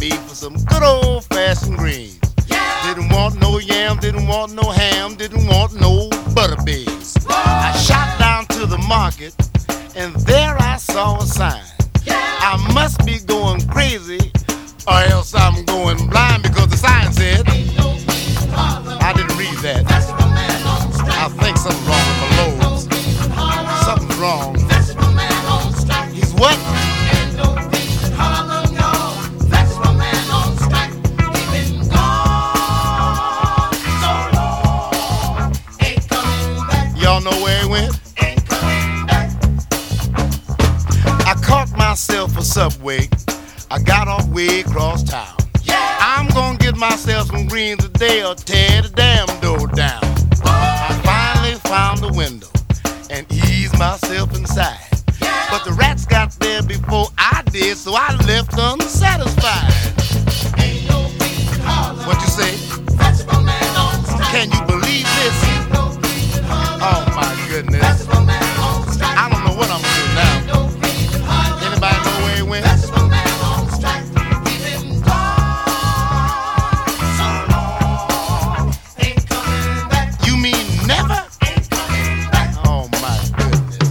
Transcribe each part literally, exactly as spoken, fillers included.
me for some good old-fashioned greens. Yeah. Didn't want no yam, didn't want no ham, didn't want no butter beans. I shot down to the market, and there I saw a sign. Yeah. I must be going crazy, or else I'm going blind, because the sign said, I didn't read that. I think something's wrong with my lobes. Something's wrong. He's what? Y'all know where he went? I caught myself a subway. I got off way across town. Yeah. I'm gonna get myself some greens today or tear the damn door down. I finally found a window and eased myself inside. Yeah. But the rats got there before I did, so I left unsatisfied. Ain't no what you say? Can you believe this? Oh my goodness. I don't know what I'm gonna do now. Anybody know where he went? You mean never? Oh my goodness.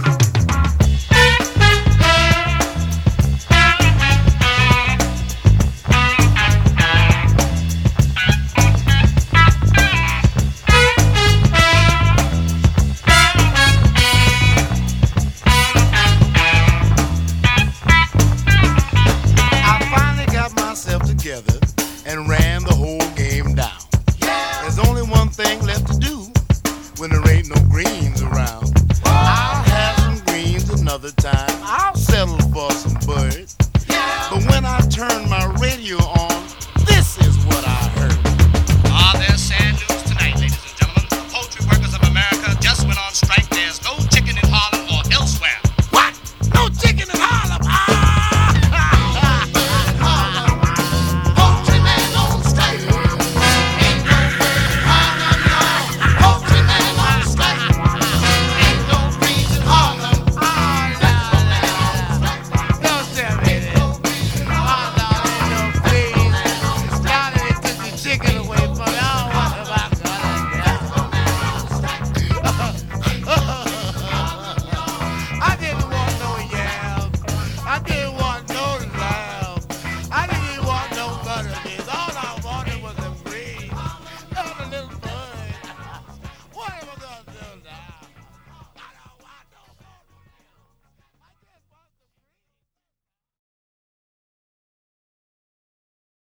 Together and ran the whole game down. Yeah. There's only one thing left to do when there ain't no greens around. I'll have some greens another time.